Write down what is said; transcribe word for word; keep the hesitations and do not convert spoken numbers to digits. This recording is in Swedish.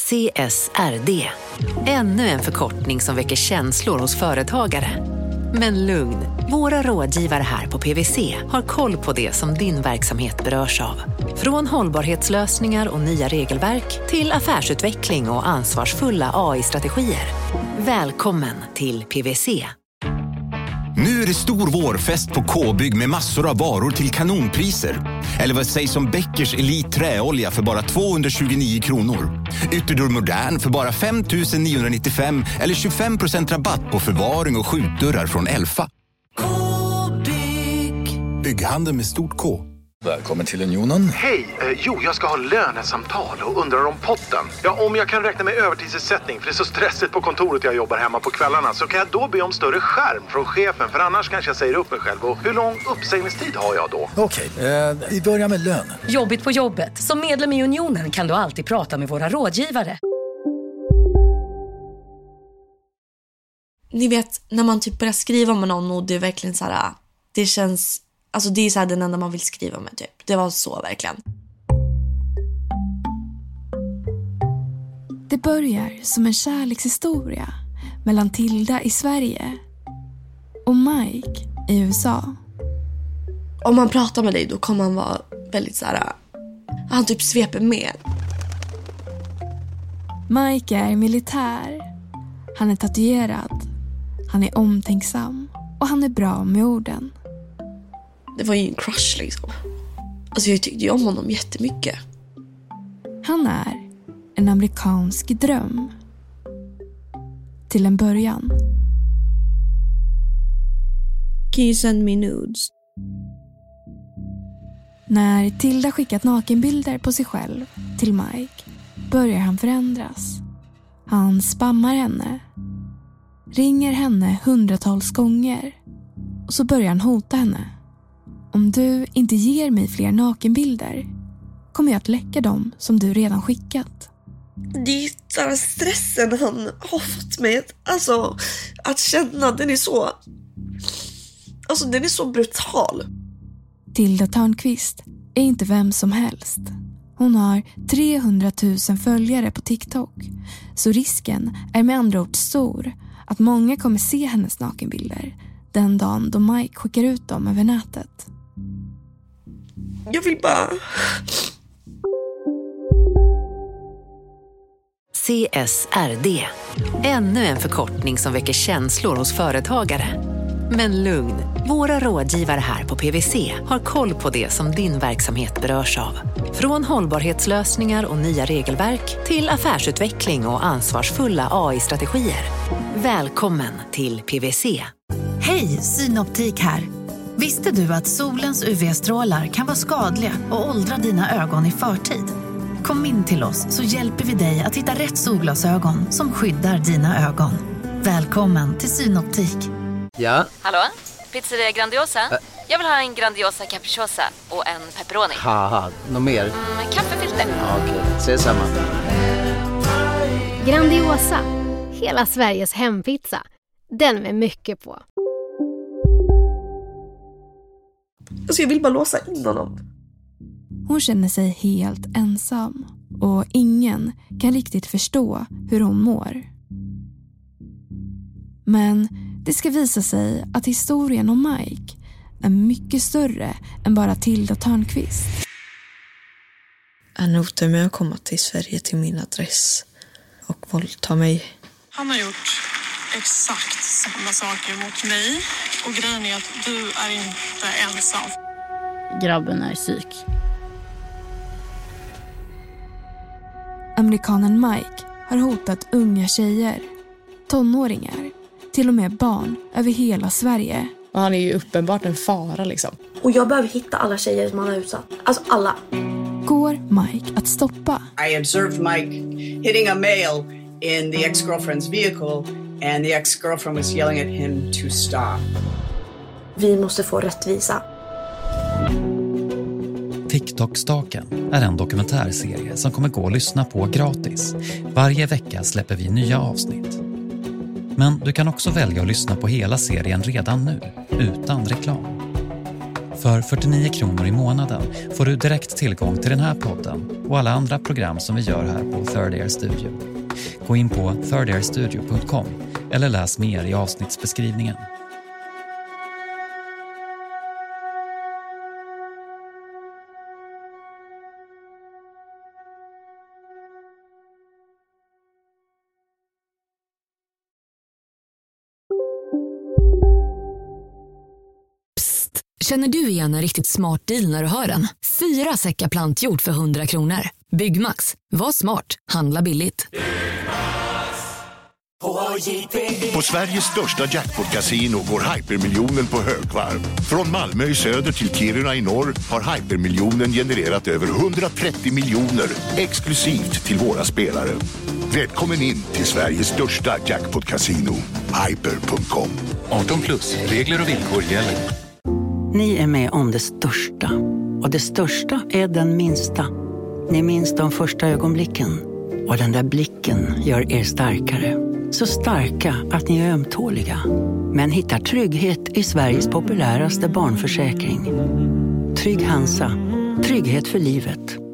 C S R D. Ännu en förkortning som väcker känslor hos företagare. Men lugn, våra rådgivare här på P W C har koll på det som din verksamhet berörs av. Från hållbarhetslösningar och nya regelverk till affärsutveckling och ansvarsfulla A I-strategier. Välkommen till P W C. Nu är det stor vårfest på K-bygg med massor av varor till kanonpriser. Eller vad sägs om Bäckers Elite träolja för bara tvåhundratjugonio kronor. Ytterdörr Modern för bara fem tusen niohundranittiofem eller tjugofem procent rabatt på förvaring och skjutdörrar från Elfa. K-bygg. Bygghandel med stort K. Välkommen till Unionen. Hej, eh, jo jag ska ha lönesamtal och undrar om potten. Ja, om jag kan räkna med övertidsersättning för det är så stressigt på kontoret jag jobbar hemma på kvällarna, så kan jag då be om större skärm från chefen, för annars kanske jag säger upp mig själv. Och hur lång uppsägningstid har jag då? Okej, eh, vi börjar med lön. Jobbigt på jobbet. Som medlem i Unionen kan du alltid prata med våra rådgivare. Ni vet, när man typ börjar skriva med någon och det är verkligen så här, det känns... Alltså det är så här den enda man vill skriva med typ. Det var så verkligen. Det börjar som en kärlekshistoria mellan Tilda i Sverige och Mike i U S A. Om man pratar med dig då kommer han vara väldigt så här... Han typ sveper med. Mike är militär. Han är tatuerad. Han är omtänksam. Och han är bra med orden. Det var ju en crush liksom. Alltså jag tyckte ju om honom jättemycket. Han är en amerikansk dröm. Till en början. Can you send me nudes? När Tilda skickat nakenbilder på sig själv till Mike börjar han förändras. Han spammar henne. Ringer henne hundratals gånger. Och så börjar han hota henne. Om du inte ger mig fler nakenbilder kommer jag att läcka dem som du redan skickat. Det är så här stressen han har fått mig. Alltså, att känna, den är så... Alltså, den är så brutal. Tilda Törnqvist är inte vem som helst. Hon har trehundratusen följare på TikTok. Så risken är med andra ord stor att många kommer se hennes nakenbilder den dagen då Mike skickar ut dem över nätet. Jag vill bara... C S R D. Ännu en förkortning som väcker känslor hos företagare. Men lugn, våra rådgivare här på P W C har koll på det som din verksamhet berörs av. Från hållbarhetslösningar och nya regelverk till affärsutveckling och ansvarsfulla A I-strategier. Välkommen till P W C. Hej, Synoptik här. Visste du att solens U V-strålar kan vara skadliga och åldra dina ögon i förtid? Kom in till oss så hjälper vi dig att hitta rätt solglasögon som skyddar dina ögon. Välkommen till Synoptik. Ja? Hallå? Pizzeria Grandiosa? Ä- Jag vill ha en Grandiosa capriciosa och en pepperoni. Haha, något mer? Mm, kaffefilter. Ja, okej, okay. Ses samma. Grandiosa, hela Sveriges hempizza. Den med mycket på. Alltså jag vill bara låsa in honom. Hon känner sig helt ensam och ingen kan riktigt förstå hur hon mår. Men det ska visa sig att historien om Mike är mycket större än bara Tilda Törnqvist. Han hotar mig att komma till Sverige till min adress och våldta mig. Han har gjort exakt samma saker mot mig och grejen är att du är inte ensam. Grabben är psyk. Amerikanen Mike har hotat unga tjejer, tonåringar, till och med barn över hela Sverige. Och han är ju uppenbart en fara liksom. Och jag behöver hitta alla tjejer som han har utsatt. Alltså alla. Går Mike att stoppa? I observed Mike hitting a male in the ex-girlfriend's vehicle and the ex-girlfriend was yelling at him to stop. Vi måste få rättvisa. TikTok-staken är en dokumentärserie som kommer gå att lyssna på gratis. Varje vecka släpper vi nya avsnitt. Men du kan också välja att lyssna på hela serien redan nu, utan reklam. För fyrtionio kronor i månaden får du direkt tillgång till den här podden och alla andra program som vi gör här på Third Ear Studio. Gå in på third ear studio punkt com eller läs mer i avsnittsbeskrivningen. Känner du igen en riktigt smart deal när du hör den? Fyra säckar plantjord för hundra kronor. Byggmax. Var smart. Handla billigt. På Sveriges största jackpot-casino går hypermiljonen på högvarv. Från Malmö i söder till Kiruna i norr har hypermiljonen genererat över hundratrettio miljoner exklusivt till våra spelare. Välkommen in till Sveriges största jackpot-casino. hyper punkt com. arton plus. Regler och villkor gäller. Ni är med om det största. Och det största är den minsta. Ni minns de första ögonblicken. Och den där blicken gör er starkare. Så starka att ni är ömtåliga. Men hittar trygghet i Sveriges populäraste barnförsäkring. Trygg Hansa. Trygghet för livet.